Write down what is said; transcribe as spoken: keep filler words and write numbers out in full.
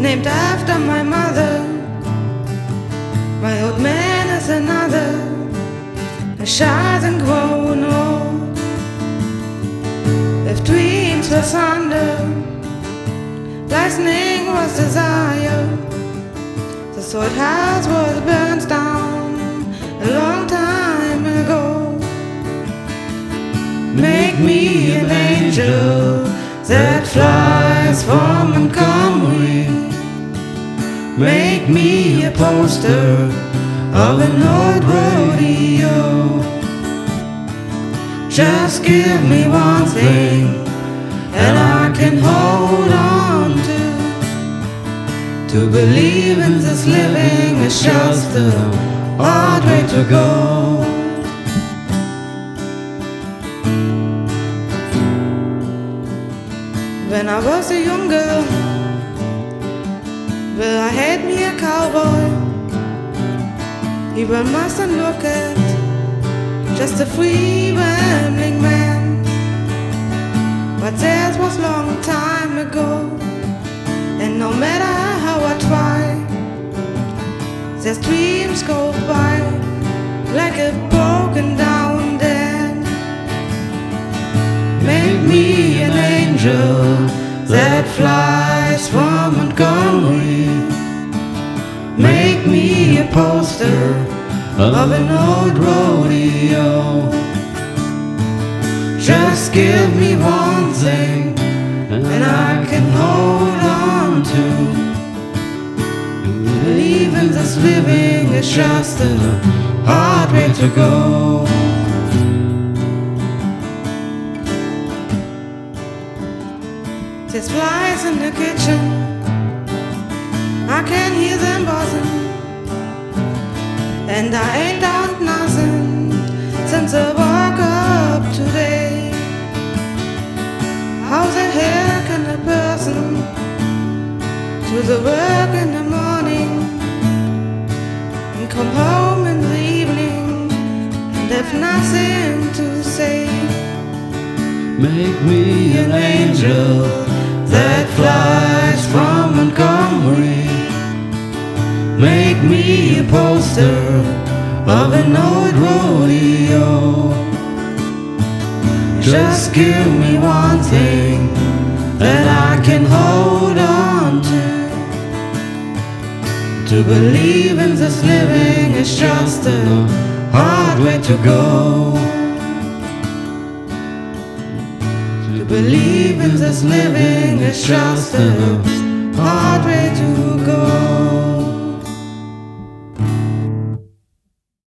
named after my mother. My old man is another, a shy and grown old. If dreams were thunder, lightning was desire, the sword house was burnt down a long time ago. Make me an angel that flies from Montgomery. Make me a poster of an old rodeo. Just give me one thing and I can hold on to. To believe in this living is just a hard way to go. When I was a young girl, well, I had me a cowboy. He one mustn't look at, just a free rambling man. But that was long time ago, and no matter how I try, their dreams go by like a broken down dam. Make me an angel that flies from Montgomery. Make me a poster of an old rodeo. Just give me one thing and I can hold on to. Believe in this living is just a hard way to go. There's flies in the kitchen, I can hear them buzzing, and I ain't done nothing since I woke up today. How the hell can a person do the work in the morning and come home in the evening and have nothing to say? Make me an angel that flies from Montgomery. Make me a poster of an old rodeo. Just give me one thing that I can hold on to. To believe in this living is just a hard way to go. To believe in this living is just a hard way to go.